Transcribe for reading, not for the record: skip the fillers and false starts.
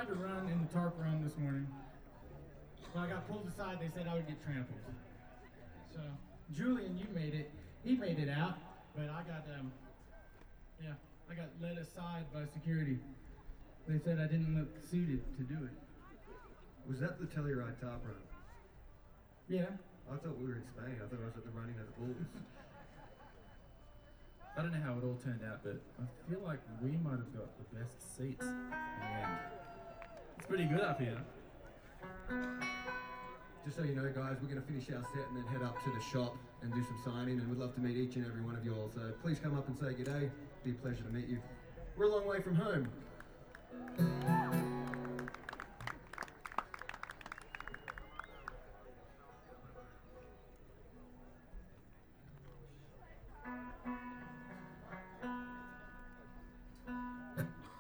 tried to run in the tarp run this morning. But I got pulled aside. They said I would get trampled. So Julian, you made it. He made it out, but I got I got led aside by security. They said I didn't look suited to do it. Was that the Telluride Tarp Run? Yeah. I thought we were in Spain. I thought I was at the running of the bulls. I don't know how it all turned out, but I feel like we might have got the best seats in the end. It's pretty good up here. Just so you know, guys, we're going to finish our set and then head up to the shop and do some signing, and we'd love to meet each and every one of you all. So please come up and say good day. Be a pleasure to meet you. We're a long way from home.